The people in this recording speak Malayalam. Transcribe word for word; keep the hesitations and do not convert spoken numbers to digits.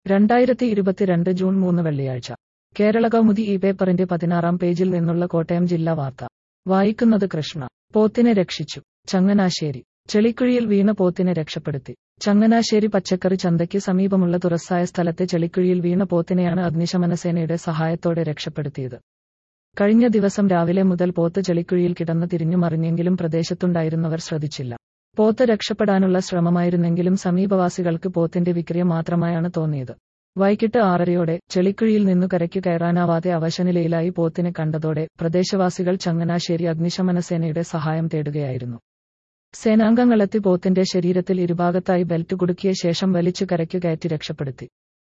രണ്ടായിരത്തി ഇരുപത്തിരണ്ട് ജൂൺ മൂന്ന് വെള്ളിയാഴ്ച കേരള കൗമുദി ഈ പേപ്പറിന്റെ പതിനാറാം പേജിൽ നിന്നുള്ള കോട്ടയം ജില്ലാ വാർത്ത വായിക്കുന്നത് കൃഷ്ണ. പോത്തിനെ രക്ഷിച്ചു. ചങ്ങനാശ്ശേരി. ചെളിക്കുഴിയിൽ വീണ പോത്തിനെ രക്ഷപ്പെടുത്തി. ചങ്ങനാശ്ശേരി പച്ചക്കറി ചന്തയ്ക്ക് സമീപമുള്ള തുറസ്സായ സ്ഥലത്തെ ചെളിക്കുഴിയിൽ വീണ പോത്തിനെയാണ് അഗ്നിശമനസേനയുടെ സഹായത്തോടെ രക്ഷപ്പെടുത്തിയത്. കഴിഞ്ഞ ദിവസം രാവിലെ മുതൽ പോത്ത് ചെളിക്കുഴിയിൽ കിടന്ന് തിരിഞ്ഞു മറിഞ്ഞെങ്കിലും പ്രദേശത്തുണ്ടായിരുന്നവർ ശ്രദ്ധിച്ചില്ല. പോത്ത് രക്ഷപ്പെടാനുള്ള ശ്രമമായിരുന്നെങ്കിലും സമീപവാസികൾക്ക് പോത്തിന്റെ വിക്രിയം മാത്രമായാണ് തോന്നിയത്. വൈകിട്ട് ആറരയോടെ ചെളിക്കുഴിയിൽ നിന്നു കരയ്ക്ക് കയറാനാവാതെ അവശനിലയിലായി പോത്തിനെ കണ്ടതോടെ പ്രദേശവാസികൾ ചങ്ങനാശ്ശേരി അഗ്നിശമനസേനയുടെ സഹായം തേടുകയായിരുന്നു. സേനാംഗങ്ങളെത്തി പോത്തിന്റെ ശരീരത്തിൽ ഇരുഭാഗത്തായി ബെൽറ്റ് കുടുക്കിയ ശേഷം വലിച്ചു കരയ്ക്കു കയറ്റി രക്ഷപ്പെടുത്തി.